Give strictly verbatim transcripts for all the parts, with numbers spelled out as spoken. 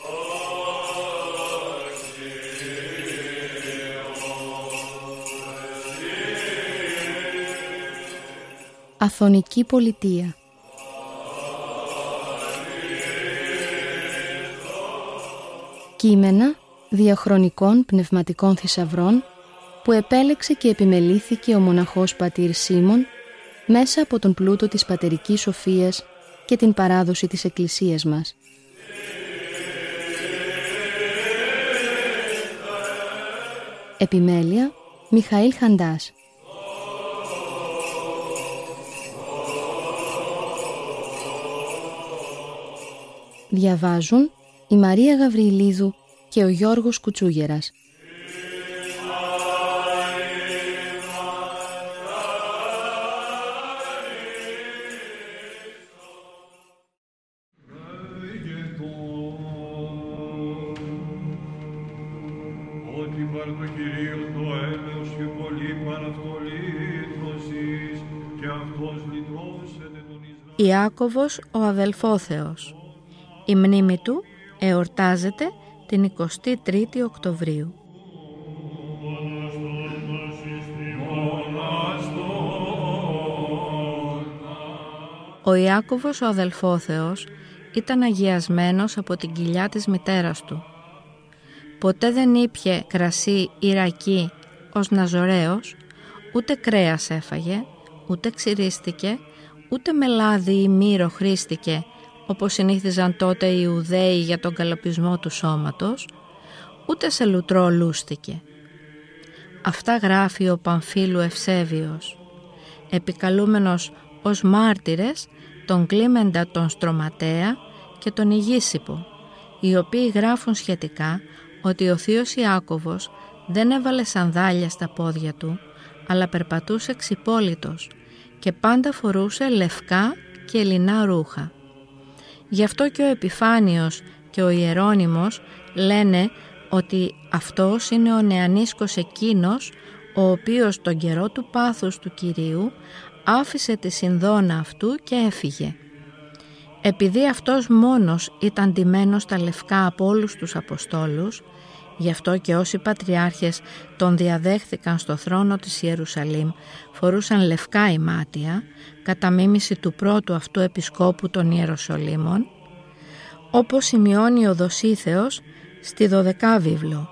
Αθωνική πολιτεία. Κείμενα διαχρονικών πνευματικών θησαυρών που επέλεξε και επιμελήθηκε ο μοναχός πατήρ Σίμων μέσα από τον πλούτο της πατερικής σοφίας και την παράδοση της Εκκλησίας μας. Επιμέλεια Μιχαήλ Χαντάς. Διαβάζουν η Μαρία Γαβριηλίδου και ο Γιώργος Κουτσούγερας. Ιάκωβος ο αδελφόθεος. Η μνήμη του εορτάζεται την εικοστή τρίτη Οκτωβρίου. Ο Ιάκωβος ο αδελφόθεος ήταν αγιασμένος από την κοιλιά της μητέρας του. Ποτέ δεν ήπιε κρασί ή ρακί ως Ναζωραίος, ούτε κρέας έφαγε, ούτε ξυρίστηκε, ούτε με λάδι ή μύρο χρήστηκε, όπως συνήθιζαν τότε οι Ιουδαίοι για τον καλοπισμό του σώματος, ούτε σε λουτρό λούστηκε. Αυτά γράφει ο Παμφίλου Ευσέβιος, επικαλούμενος ως μάρτυρες τον Κλίμεντα τον Στρωματέα και τον Ηγίσιππο, οι οποίοι γράφουν σχετικά ότι ο θείος Ιάκωβος δεν έβαλε σανδάλια στα πόδια του, αλλά περπατούσε ξυπόλυτος και πάντα φορούσε λευκά και λινά ρούχα. Γι' αυτό και ο Επιφάνιος και ο Ιερώνυμος λένε ότι αυτός είναι ο νεανίσκος εκείνος ο οποίος τον καιρό του πάθους του Κυρίου άφησε τη συνδόνα αυτού και έφυγε. Επειδή αυτός μόνος ήταν ντυμένος στα λευκά από όλους τους Αποστόλους, γι' αυτό και όσοι πατριάρχες τον διαδέχθηκαν στο θρόνο της Ιερουσαλήμ φορούσαν λευκά ημάτια, κατά μίμηση του πρώτου αυτού επισκόπου των Ιεροσολύμων, όπως σημειώνει ο Δοσίθεος στη δωδεκά βίβλο.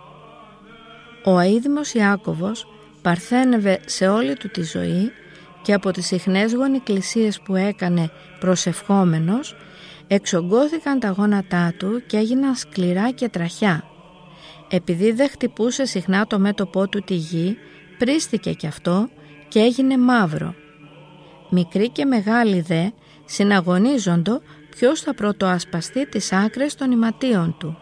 Ο αείδημος Ιάκωβος παρθένευε σε όλη του τη ζωή και από τις συχνές γονικλησίες που έκανε προσευχόμενος εξογκώθηκαν τα γόνατά του και έγιναν σκληρά και τραχιά. Επειδή δεν χτυπούσε συχνά το μέτωπό του τη γη, πρίστηκε κι αυτό και έγινε μαύρο. Μικροί και μεγάλοι δε συναγωνίζοντο ποιος θα πρωτοασπαστεί τις άκρες των ιματίων του.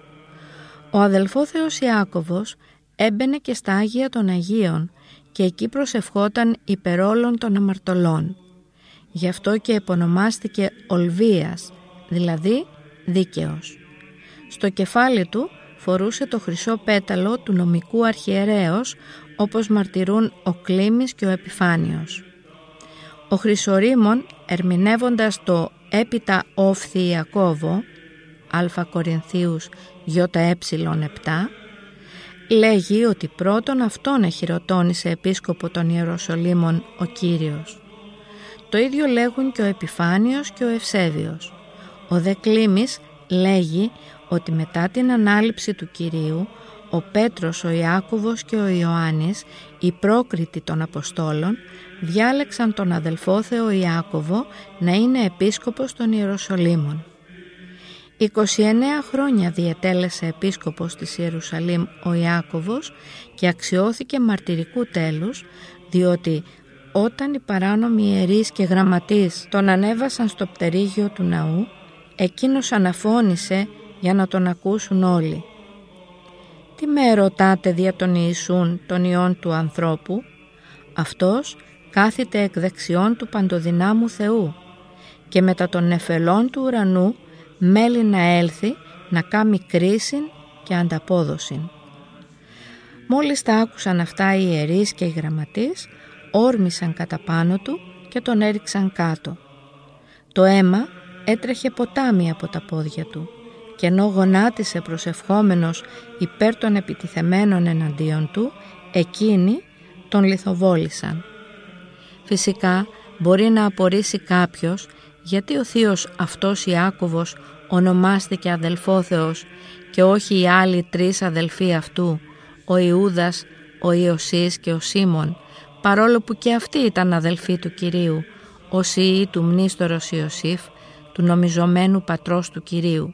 Ο αδελφόθεος Ιάκωβος έμπαινε και στα Άγια των Αγίων και εκεί προσευχόταν υπερ όλων των αμαρτωλών. Γι' αυτό και επωνομάστηκε Ολβίας, δηλαδή δίκαιος. Στο κεφάλι του φορούσε το χρυσό πέταλο του νομικού αρχιερέως, όπως μαρτυρούν ο Κλήμης και ο Επιφάνιος. Ο Χρυσορήμων, ερμηνεύοντας το έπειτα όφθη Ιακώβο, Α Κορινθίους Ι Ε επτά, λέγει ότι πρώτον αυτόν εχειροτώνησε επίσκοπο των Ιεροσολύμων ο Κύριος. Το ίδιο λέγουν και ο Επιφάνιος και ο Ευσέβιος. Ο δε Κλήμης λέγει ότι μετά την ανάληψη του Κυρίου, ο Πέτρος, ο Ιάκωβος και ο Ιωάννης, οι πρόκριτοι των Αποστόλων, διάλεξαν τον αδελφόθεο Ιάκωβο να είναι επίσκοπος των Ιεροσολύμων. είκοσι εννέα χρόνια διετέλεσε επίσκοπος της Ιερουσαλήμ ο Ιάκωβος και αξιώθηκε μαρτυρικού τέλους, διότι όταν οι παράνομοι ιερείς και γραμματείς τον ανέβασαν στο πτερίγιο του ναού, εκείνος αναφώνησε για να τον ακούσουν όλοι. «Τι με ερωτάτε δια τον Ιησούν, τον Υιόν του ανθρώπου? Αυτός κάθεται εκ δεξιών του παντοδυνάμου Θεού και μετά των νεφελών του ουρανού μέλει να έλθει να κάμει κρίσιν και ανταπόδοσιν». Μόλις τα άκουσαν αυτά οι ιερείς και οι γραμματείς, όρμησαν κατά πάνω του και τον έριξαν κάτω. Το αίμα έτρεχε ποτάμι από τα πόδια του και ενώ γονάτισε προσευχόμενος υπέρ των επιτιθεμένων εναντίον του, εκείνοι τον λιθοβόλησαν. Φυσικά μπορεί να απορρίσει κάποιος γιατί ο θείος αυτός Ιάκωβος ονομάστηκε αδελφόθεος και όχι οι άλλοι τρεις αδελφοί αυτού, ο Ιούδας, ο Ιωσής και ο Σίμων, παρόλο που και αυτοί ήταν αδελφοί του Κυρίου, ο Σιή του μνήστορος Ιωσήφ, του νομιζομένου πατρός του Κυρίου.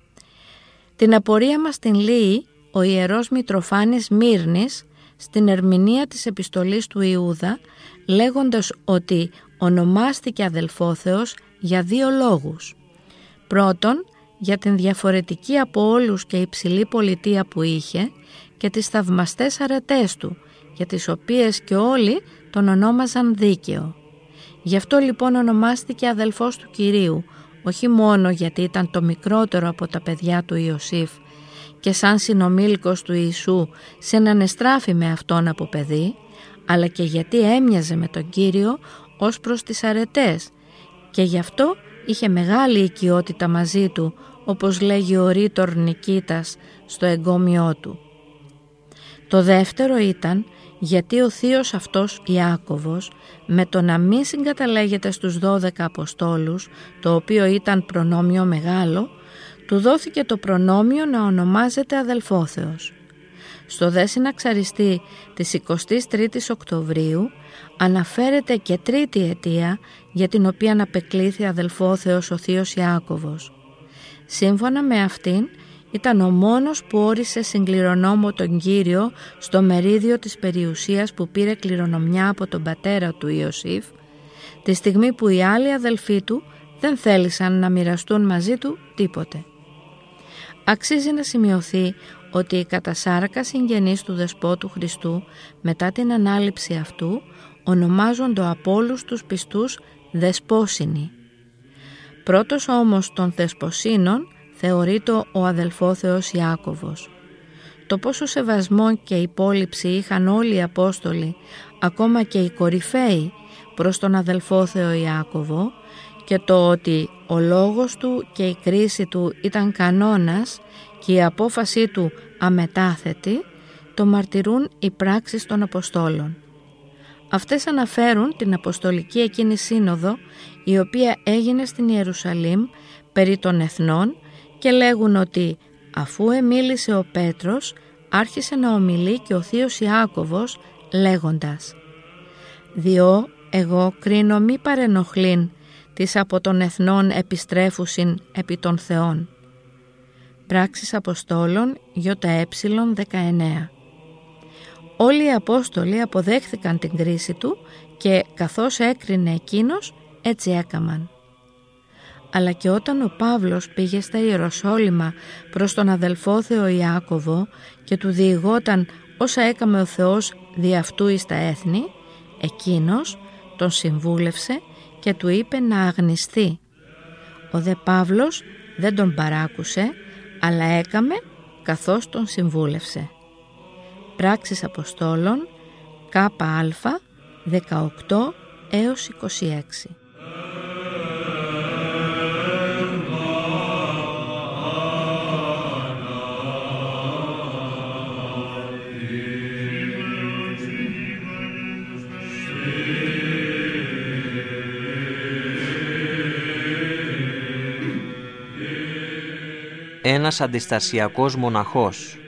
Την απορία μας την λύει ο Ιερός Μητροφάνης Μύρνης στην ερμηνεία της επιστολής του Ιούδα, λέγοντας ότι ονομάστηκε αδελφόθεος για δύο λόγους. Πρώτον, για την διαφορετική από όλους και υψηλή πολιτεία που είχε και τις θαυμαστές αρετές του, για τις οποίες και όλοι τον ονόμαζαν δίκαιο. Γι' αυτό λοιπόν ονομάστηκε αδελφός του Κυρίου, όχι μόνο γιατί ήταν το μικρότερο από τα παιδιά του Ιωσήφ και σαν συνομήλικος του Ιησού συνανεστράφη με αυτόν από παιδί, αλλά και γιατί έμοιαζε με τον Κύριο ως προς τις αρετές και γι' αυτό είχε μεγάλη οικειότητα μαζί του, όπως λέγει ο ρήτορ Νικήτας στο εγκόμιό του. Το δεύτερο ήταν γιατί ο θείος αυτός Ιάκωβος, με το να μην συγκαταλέγεται στους δώδεκα Αποστόλους, το οποίο ήταν προνόμιο μεγάλο, του δόθηκε το προνόμιο να ονομάζεται αδελφόθεος. Στο δε συναξαριστή της εικοστής τρίτης Οκτωβρίου αναφέρεται και τρίτη αιτία για την οποία απεκλήθη αδελφόθεος ο θείος Ιάκωβος. Σύμφωνα με αυτήν, ήταν ο μόνος που όρισε συγκληρονόμο τον Κύριο στο μερίδιο της περιουσίας που πήρε κληρονομιά από τον πατέρα του Ιωσήφ, τη στιγμή που οι άλλοι αδελφοί του δεν θέλησαν να μοιραστούν μαζί του τίποτε. Αξίζει να σημειωθεί ότι οι κατασάρακα συγγενείς του Δεσπότου Χριστού μετά την ανάληψη αυτού ονομάζονται από όλους τους πιστούς Δεσπόσινοι. Πρώτος όμως των Δεσποσίνων θεωρείται ο αδελφόθεος Ιάκωβος. Το πόσο σεβασμό και υπόλοιψη είχαν όλοι οι Απόστολοι, ακόμα και οι κορυφαίοι, προς τον αδελφόθεο Ιάκωβο και το ότι ο λόγος του και η κρίση του ήταν κανόνας και η απόφασή του αμετάθετη, το μαρτυρούν οι πράξεις των Αποστόλων. Αυτές αναφέρουν την Αποστολική εκείνη σύνοδο, η οποία έγινε στην Ιερουσαλήμ περί των εθνών, και λέγουν ότι αφού εμίλησε ο Πέτρος, άρχισε να ομιλεί και ο θείος Ιάκωβος λέγοντας «Διό εγώ κρίνω μη παρενοχλήν της από των εθνών επιστρέφουσιν επί των θεών». Πράξεις Αποστόλων ΙΕ δεκαεννέα. Όλοι οι Απόστολοι αποδέχθηκαν την κρίση του και καθώς έκρινε εκείνος, έτσι έκαμαν. Αλλά και όταν ο Παύλος πήγε στα Ιεροσόλυμα προς τον αδελφόθεο Ιάκωβο και του διηγόταν όσα έκαμε ο Θεός δι' αυτού εις τα έθνη, εκείνος τον συμβούλευσε και του είπε να αγνιστεί. Ο δε Παύλος δεν τον παράκουσε, αλλά έκαμε καθώς τον συμβούλευσε. Πράξεις Αποστόλων ΚΑ δεκαοκτώ έως είκοσι έξι. Ένας αντιστασιακός μοναχός.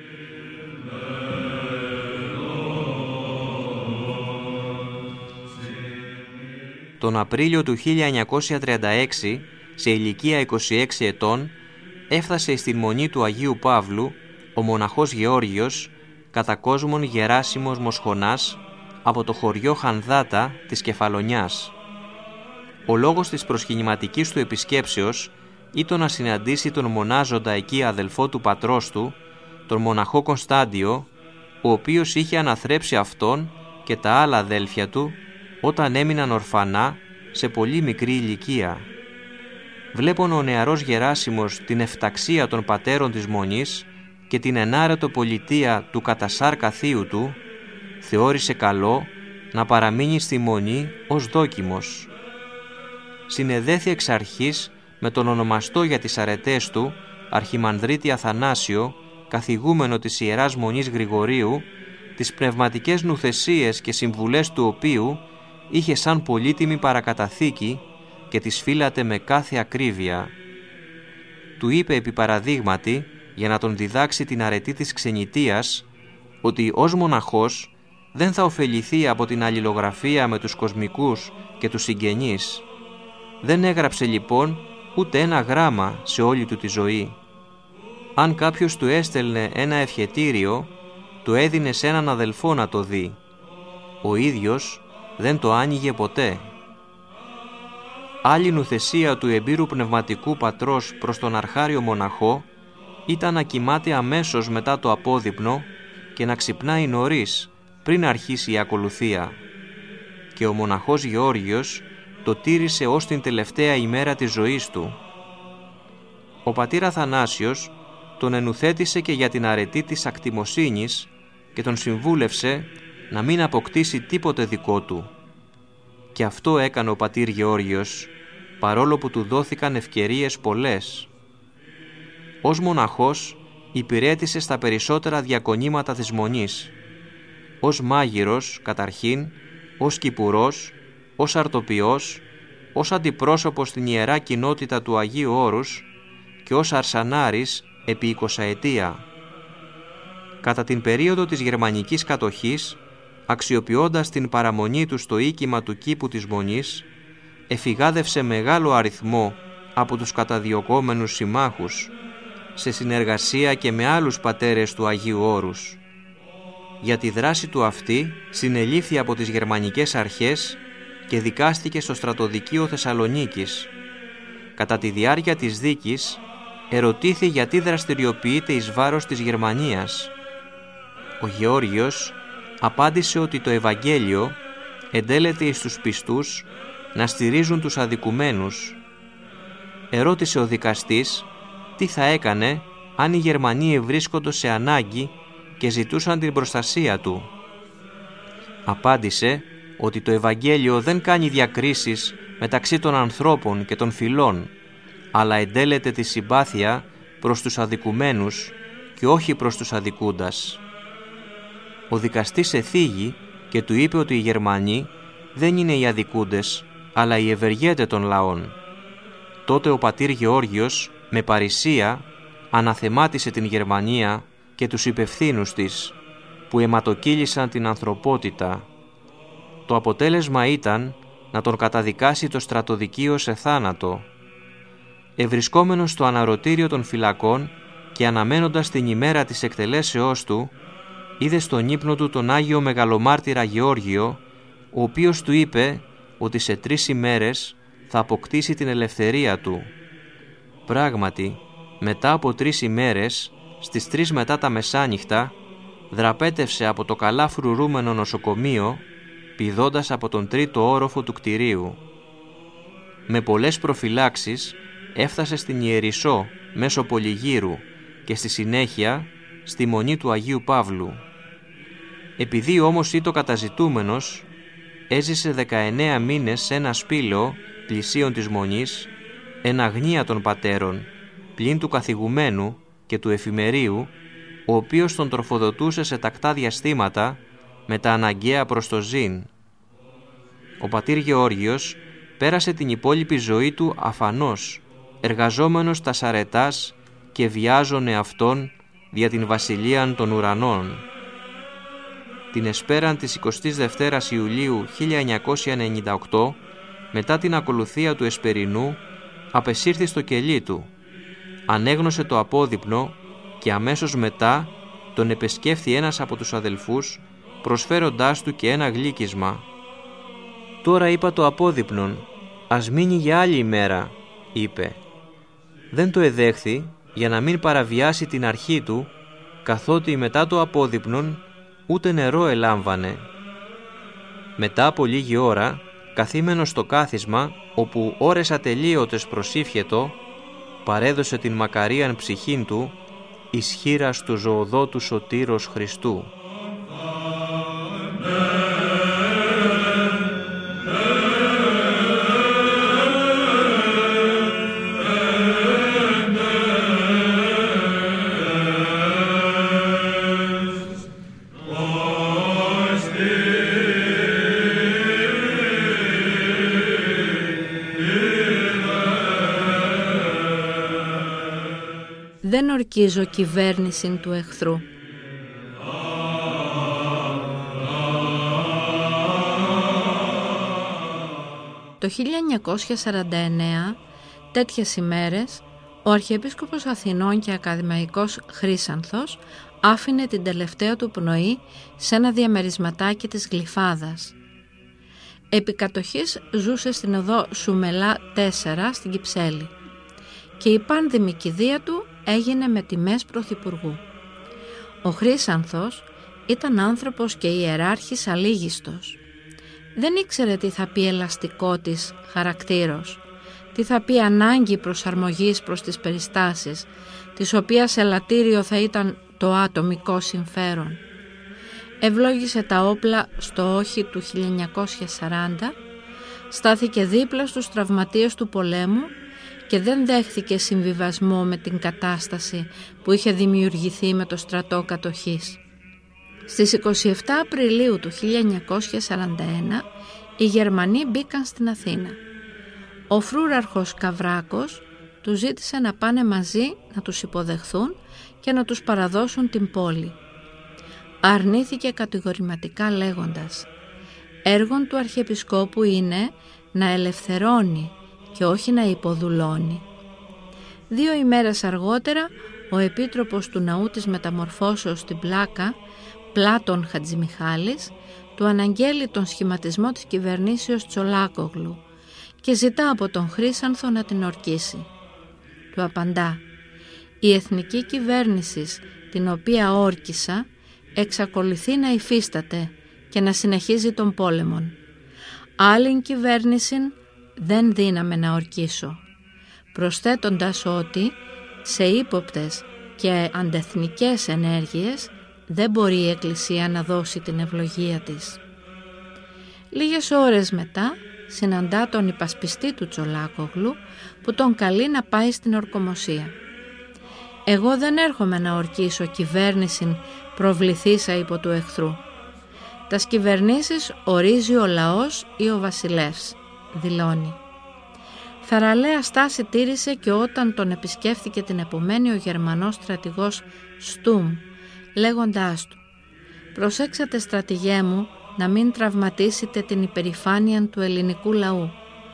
Τον Απρίλιο του χίλια εννιακόσια τριάντα έξι, σε ηλικία είκοσι έξι ετών, έφτασε στην μονή του Αγίου Παύλου ο μοναχός Γεώργιος, κατά κόσμον Γεράσιμος Μοσχονάς, από το χωριό Χανδάτα της Κεφαλονιάς. Ο λόγος της προσκυνηματικής του επισκέψεως ήταν να συναντήσει τον μονάζοντα εκεί αδελφό του πατρός του, τον μοναχό Κωνστάντιο, ο οποίος είχε αναθρέψει αυτόν και τα άλλα αδέλφια του όταν έμειναν ορφανά σε πολύ μικρή ηλικία. Βλέπον ο νεαρός Γεράσιμος την εφταξία των πατέρων της μονής και την ενάρετο πολιτεία του κατασάρκα θείου του, θεώρησε καλό να παραμείνει στη μονή ως δόκιμος. Συνεδέθη εξ αρχής με τον ονομαστό για τις αρετές του Αρχιμανδρίτη Αθανάσιο, καθηγούμενο της Ιεράς Μονής Γρηγορίου, τις πνευματικές νουθεσίες και συμβουλές του οποίου είχε σαν πολύτιμη παρακαταθήκη και τις φύλατε με κάθε ακρίβεια. Του είπε επί παραδείγματι, για να τον διδάξει την αρετή της ξενιτείας, ότι ως μοναχός δεν θα ωφεληθεί από την αλληλογραφία με τους κοσμικούς και τους συγγενείς. Δεν έγραψε λοιπόν ούτε ένα γράμμα σε όλη του τη ζωή. Αν κάποιος του έστελνε ένα ευχετήριο, το έδινε σε έναν αδελφό να το δει. Ο ίδιος δεν το άνοιγε ποτέ. Άλλη νουθεσία του εμπειρου πνευματικού πατρός προς τον αρχάριο μοναχό ήταν να κοιμάται αμέσως μετά το απόδειπνο και να ξυπνάει νωρίς πριν αρχίσει η ακολουθία. Και ο μοναχός Γεώργιος το τήρησε ως την τελευταία ημέρα της ζωής του. Ο πατήρ Αθανάσιος τον ενουθέτησε και για την αρετή της ακτιμοσύνης και τον συμβούλευσε να μην αποκτήσει τίποτε δικό του. Και αυτό έκανε ο πατήρ Γεώργιος, παρόλο που του δόθηκαν ευκαιρίες πολλές. Ως μοναχός υπηρέτησε στα περισσότερα διακονήματα της Μονής. Ως μάγειρος, καταρχήν, ως κυπουρός, ως αρτοποιός, ως αντιπρόσωπος στην Ιερά Κοινότητα του Αγίου Όρους και ως αρσανάρης επί εικοσαετία. Κατά την περίοδο της γερμανικής κατοχής, αξιοποιώντας την παραμονή του στο οίκημα του κήπου της Μονής, εφηγάδευσε μεγάλο αριθμό από τους καταδιωκόμενους συμμάχους, σε συνεργασία και με άλλους πατέρες του Αγίου Όρους. Για τη δράση του αυτή συνελήφθη από τις γερμανικές αρχές και δικάστηκε στο στρατοδικείο Θεσσαλονίκης. Κατά τη διάρκεια της δίκης ερωτήθη γιατί δραστηριοποιείται εις βάρος της Γερμανίας. Ο Γεώργιος απάντησε ότι το Ευαγγέλιο εντέλεται εις τους πιστούς να στηρίζουν τους αδικουμένους. Ερώτησε ο δικαστής τι θα έκανε αν οι Γερμανοί ευρίσκοντο σε ανάγκη και ζητούσαν την προστασία του. Απάντησε ότι το Ευαγγέλιο δεν κάνει διακρίσεις μεταξύ των ανθρώπων και των φυλών, αλλά εντέλεται τη συμπάθεια προς τους αδικουμένους και όχι προς τους αδικούντας. Ο δικαστής εθίγη και του είπε ότι οι Γερμανοί δεν είναι οι αδικούντες, αλλά οι ευεργέτες των λαών. Τότε ο πατήρ Γεώργιος με παρησία αναθεμάτισε την Γερμανία και τους υπευθύνους της, που αιματοκύλησαν την ανθρωπότητα. Το αποτέλεσμα ήταν να τον καταδικάσει το στρατοδικείο σε θάνατο. Ευρισκόμενος στο αναρωτήριο των φυλακών και αναμένοντας την ημέρα της εκτελέσεώς του, είδε στον ύπνο του τον Άγιο Μεγαλομάρτυρα Γεώργιο, ο οποίος του είπε ότι σε τρεις ημέρες θα αποκτήσει την ελευθερία του. Πράγματι, μετά από τρεις ημέρες, στις τρεις μετά τα μεσάνυχτα, δραπέτευσε από το καλά φρουρούμενο νοσοκομείο, πηδώντας από τον τρίτο όροφο του κτηρίου. Με πολλές προφυλάξεις έφτασε στην Ιερισσό μέσω Πολυγύρου και στη συνέχεια στη Μονή του Αγίου Παύλου. Επειδή όμως ήτο καταζητούμενος, έζησε δεκαεννέα μήνες σε ένα σπήλαιο πλησίον της Μονής, εν αγνία των πατέρων, πλην του καθηγουμένου και του εφημερίου, ο οποίος τον τροφοδοτούσε σε τακτά διαστήματα με τα αναγκαία προς το ζήν. Ο πατήρ Γεώργιος πέρασε την υπόλοιπη ζωή του αφανώς, εργαζόμενος τας αρετάς και βιάζωνε αυτόν δια την βασιλείαν των ουρανών. Την εσπέραν της εικοστής δευτέρας Ιουλίου χίλια εννιακόσια ενενήντα οκτώ, μετά την ακολουθία του εσπερινού, απεσύρθη στο κελί του, ανέγνωσε το απόδειπνο και αμέσως μετά τον επεσκέφθη ένας από τους αδελφούς, προσφέροντάς του και ένα γλύκισμα. «Τώρα είπα το απόδειπνον, ας μείνει για άλλη ημέρα», είπε. Δεν το εδέχθη για να μην παραβιάσει την αρχή του, καθότι μετά το απόδειπνον ούτε νερό ελάμβανε. Μετά από λίγη ώρα, καθήμενος στο κάθισμα, όπου ώρες ατελείωτες προσήφιετο, παρέδωσε την μακαρίαν ψυχήν του εις χείρας του ζωοδότου σωτήρος Χριστού. δεν ορκίζω κυβέρνηση του εχθρού. Το χίλια εννιακόσια σαράντα εννέα, τέτοιες ημέρες, ο Αρχιεπίσκοπος Αθηνών και ακαδημαϊκός Χρύσανθος άφηνε την τελευταία του πνοή σε ένα διαμερισματάκι της Γλυφάδας. Επί κατοχής ζούσε στην οδό Σουμελά τέσσερα στην Κυψέλη και η πάνδημη κηδεία του έγινε με τιμές πρωθυπουργού. Ο Χρύσανθος ήταν άνθρωπος και ιεράρχης αλήγιστος. Δεν ήξερε τι θα πει ελαστικότης χαρακτήρος, τι θα πει ανάγκη προσαρμογής προς τις περιστάσεις, της οποίας ελαττήριο θα ήταν το ατομικό συμφέρον. Ευλόγησε τα όπλα στο όχι του χίλια εννιακόσια σαράντα, στάθηκε δίπλα στους τραυματίες του πολέμου και δεν δέχθηκε συμβιβασμό με την κατάσταση που είχε δημιουργηθεί με το στρατό κατοχής. Στις είκοσι επτά Απριλίου του χίλια εννιακόσια σαράντα ένα οι Γερμανοί μπήκαν στην Αθήνα. Ο φρούραρχος Καβράκος τους ζήτησε να πάνε μαζί να τους υποδεχθούν και να τους παραδώσουν την πόλη. Αρνήθηκε κατηγορηματικά λέγοντας «Έργον του Αρχιεπισκόπου είναι να ελευθερώνει και όχι να υποδουλώνει». Δύο ημέρες αργότερα ο επίτροπος του Ναού της Μεταμορφώσεως στην Πλάκα, Πλάτων Χατζημιχάλης, του αναγγέλει τον σχηματισμό της κυβερνήσεως Τσολάκογλου και ζητά από τον Χρύσανθο να την ορκίσει. Του απαντά «Η εθνική κυβέρνηση την οποία όρκισα εξακολουθεί να υφίσταται και να συνεχίζει τον πόλεμον. Άλλην κυβέρνηση δεν δύναμε να ορκίσω», προσθέτοντας ότι σε ύποπτες και αντεθνικές ενέργειες δεν μπορεί η Εκκλησία να δώσει την ευλογία της. Λίγες ώρες μετά συναντά τον υπασπιστή του Τσολάκογλου που τον καλεί να πάει στην ορκομοσία. «Εγώ δεν έρχομαι να ορκίσω κυβέρνηση προβληθήσα υπό του εχθρού. Τας κυβερνήσεις ορίζει ο λαός ή ο βασιλεύς», δηλώνει. Θαραλέα στάση τήρησε και όταν τον επισκέφθηκε την επομένη ο Γερμανός στρατηγός Στούμ, λέγοντάς του «Προσέξατε στρατηγέ μου να μην τραυματίσετε την υπερηφάνεια του ελληνικού λαού».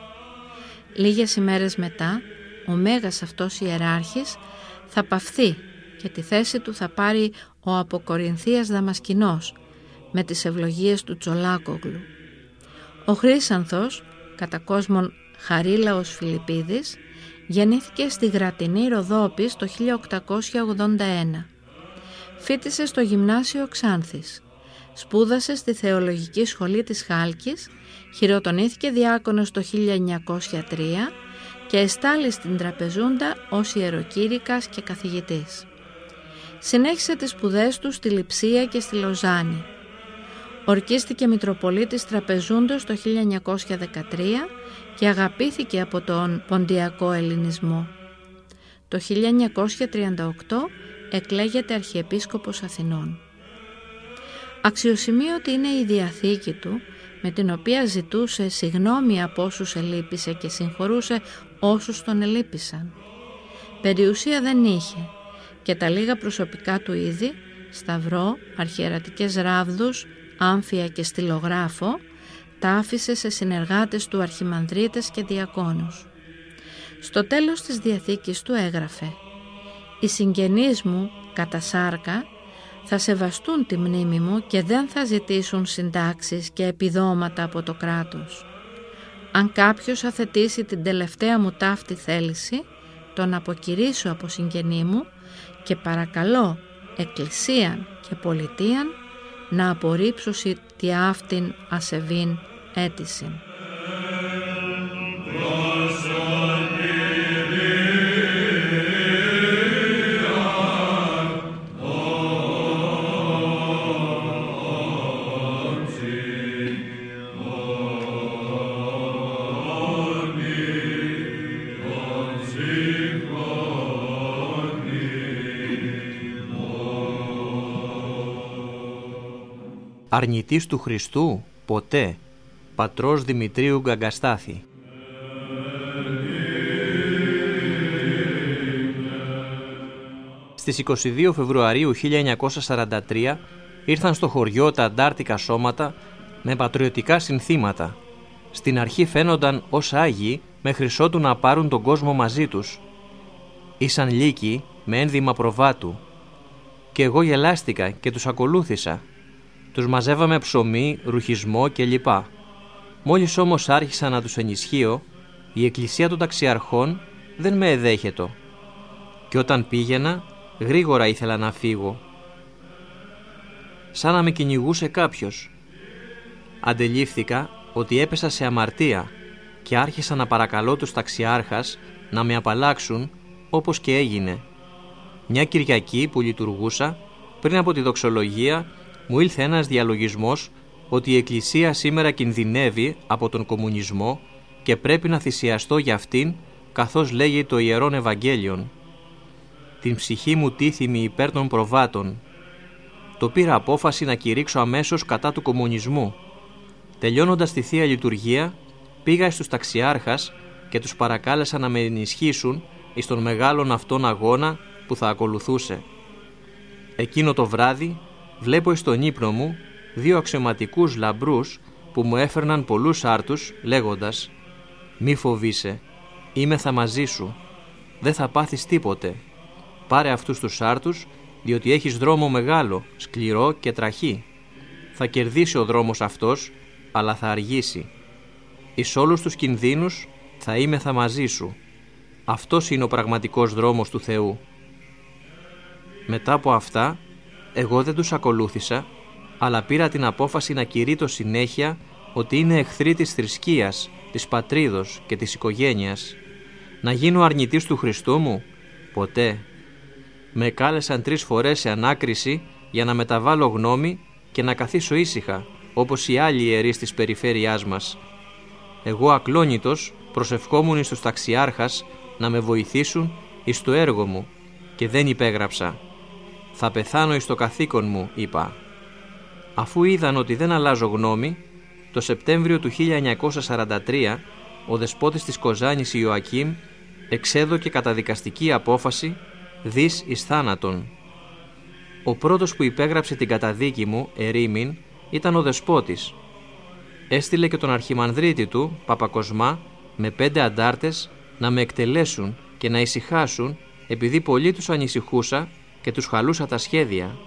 Λίγες ημέρες μετά ο μέγας αυτός ιεράρχης θα παυθεί και τη θέση του θα πάρει ο Αποκορινθίας Δαμασκηνός με τις ευλογίες του Τσολάκογλου. Ο Χρύσανθος, κατά κόσμον Χαρίλαος Φιλιππίδης, γεννήθηκε στη Γρατινή Ροδόπης το χίλια οκτακόσια ογδόντα ένα. Φοίτησε στο Γυμνάσιο Ξάνθης. Σπούδασε στη Θεολογική Σχολή της Χάλκης, χειροτονήθηκε διάκονος το χίλια εννιακόσια τρία και εστάλει στην Τραπεζούντα ως ιεροκήρυκας και καθηγητής. Συνέχισε τις σπουδές του στη Λειψία και στη Λοζάνη. Ορκίστηκε Μητροπολίτης Τραπεζούντος το χίλια εννιακόσια δεκατρία και αγαπήθηκε από τον ποντιακό ελληνισμό. Το χίλια εννιακόσια τριάντα οκτώ εκλέγεται Αρχιεπίσκοπος Αθηνών. Αξιοσημείωτη είναι η διαθήκη του με την οποία ζητούσε συγνώμη από όσους ελείπησε και συγχωρούσε όσους τον ελείπησαν. Περιουσία δεν είχε και τα λίγα προσωπικά του είδη, σταυρό, αρχιερατικές ράβδους, άμφια και στυλογράφο, τα άφησε σε συνεργάτες του αρχιμανδρίτες και διακόνους. Στο τέλος της διαθήκης του έγραφε «Οι συγγενείς μου, κατά σάρκα, θα σεβαστούν τη μνήμη μου και δεν θα ζητήσουν συντάξεις και επιδόματα από το κράτος. Αν κάποιος αθετήσει την τελευταία μου ταύτη θέληση, τον αποκηρύσω από συγγενή μου και παρακαλώ εκκλησίαν και πολιτείαν να απορρίψωσι τη αυτήν ασεβήν αίτησιν». Αρνητής του Χριστού, ποτέ, πατρός Δημητρίου Γκαγκαστάθη. Στις είκοσι δύο Φεβρουαρίου χίλια εννιακόσια σαράντα τρία ήρθαν στο χωριό τα αντάρτικα σώματα με πατριωτικά συνθήματα. Στην αρχή φαίνονταν ως Άγιοι μέχρι ότου να πάρουν τον κόσμο μαζί τους. Ήσαν λύκοι με ένδυμα προβάτου. Και εγώ γελάστηκα και τους ακολούθησα. Τους μαζεύαμε ψωμί, ρουχισμό κλπ. Μόλις όμως άρχισα να τους ενισχύω, η εκκλησία των ταξιαρχών δεν με εδέχετο. Και όταν πήγαινα, γρήγορα ήθελα να φύγω. Σαν να με κυνηγούσε κάποιος. Αντελήφθηκα ότι έπεσα σε αμαρτία και άρχισα να παρακαλώ τους ταξιάρχας να με απαλλάξουν, όπως και έγινε. Μια Κυριακή που λειτουργούσα, πριν από τη δοξολογία, μου ήλθε ένας διαλογισμός ότι η Εκκλησία σήμερα κινδυνεύει από τον κομμουνισμό και πρέπει να θυσιαστώ για αυτήν, καθώς λέγει το Ιερόν Ευαγγέλιον. Την ψυχή μου τίθιμη υπέρ των προβάτων. Το πήρα απόφαση να κηρύξω αμέσως κατά του κομμουνισμού. Τελειώνοντας τη Θεία Λειτουργία, πήγα στους ταξιάρχας και τους παρακάλεσα να με ενισχύσουν εις τον μεγάλον αυτόν αγώνα που θα ακολουθούσε. Εκείνο το βράδυ βλέπω εις τον ύπνο μου δύο αξιωματικούς λαμπρούς που μου έφερναν πολλούς άρτους λέγοντας «Μη φοβήσαι, είμαι θα μαζί σου, δεν θα πάθεις τίποτε. Πάρε αυτούς τους άρτους, διότι έχεις δρόμο μεγάλο, σκληρό και τραχή. Θα κερδίσει ο δρόμος αυτός, αλλά θα αργήσει. Εις όλους τους κινδύνους θα είμαι θα μαζί σου. Αυτός είναι ο πραγματικός δρόμος του Θεού». Μετά από αυτά, εγώ δεν τους ακολούθησα, αλλά πήρα την απόφαση να κηρύττω συνέχεια ότι είναι εχθροί της θρησκείας, της πατρίδος και της οικογένειας. Να γίνω αρνητής του Χριστού μου? Ποτέ. Με κάλεσαν τρεις φορές σε ανάκριση για να μεταβάλω γνώμη και να καθίσω ήσυχα, όπως οι άλλοι ιερείς της περιφέρειάς μας. Εγώ ακλόνητος προσευχόμουν εις τους ταξιάρχας να με βοηθήσουν εις το έργο μου και δεν υπέγραψα. «Θα πεθάνω εις το καθήκον μου», είπα. Αφού είδαν ότι δεν αλλάζω γνώμη, το Σεπτέμβριο του χίλια εννιακόσια σαράντα τρία ο δεσπότης της Κοζάνης Ιωακήμ εξέδωκε καταδικαστική απόφαση δις εις θάνατον. Ο πρώτος που υπέγραψε την καταδίκη μου, ερήμην, ήταν ο δεσπότης. Έστειλε και τον αρχιμανδρίτη του, Παπακοσμά, με πέντε αντάρτες να με εκτελέσουν και να ησυχάσουν, επειδή πολύ τους ανησυχούσα και τους χαλούσα τα σχέδια.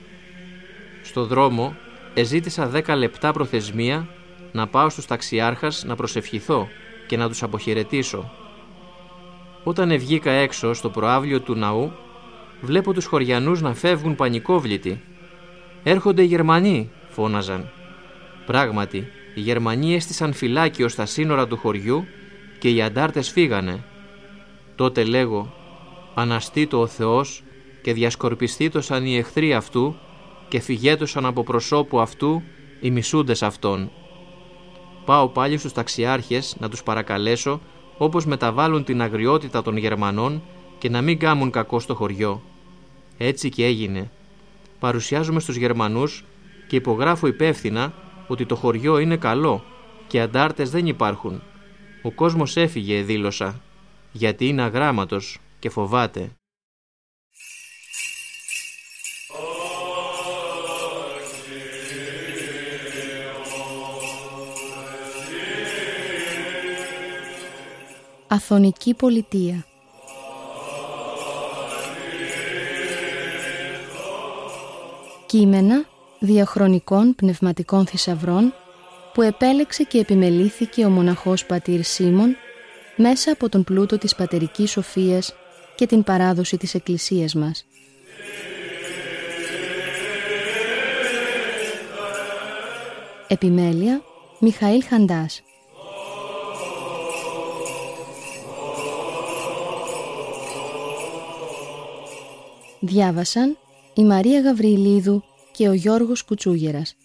Στο δρόμο εζήτησα δέκα λεπτά προθεσμία να πάω στους ταξιάρχας να προσευχηθώ και να τους αποχαιρετήσω. Όταν ευγήκα έξω στο προάβλιο του ναού, βλέπω τους χωριανούς να φεύγουν πανικόβλητοι. «Έρχονται οι Γερμανοί», φώναζαν. Πράγματι, οι Γερμανοί έστησαν φυλάκιο στα σύνορα του χωριού και οι αντάρτες φύγανε. Τότε λέγω, αναστήτω ο Θεός και διασκορπιστήτωσαν οι εχθροί αυτού και φυγέτωσαν από προσώπου αυτού οι μισούντες αυτών. Πάω πάλι στους ταξιάρχες να τους παρακαλέσω όπως μεταβάλλουν την αγριότητα των Γερμανών και να μην κάμουν κακό στο χωριό. Έτσι και έγινε. Παρουσιάζομαι στους Γερμανούς και υπογράφω υπεύθυνα ότι το χωριό είναι καλό και αντάρτες δεν υπάρχουν. Ο κόσμος έφυγε, δήλωσα, γιατί είναι αγράμματος και φοβάται. Αθωνική Πολιτεία. Κείμενα διαχρονικών πνευματικών θησαυρών που επέλεξε και επιμελήθηκε ο μοναχός πατήρ Σίμων μέσα από τον πλούτο της πατερικής σοφίας και την παράδοση της Εκκλησίας μας. Επιμέλεια Μιχαήλ Χαντάς. Διάβασαν η Μαρία Γαβριλίδου και ο Γιώργος Κουτσούγερας.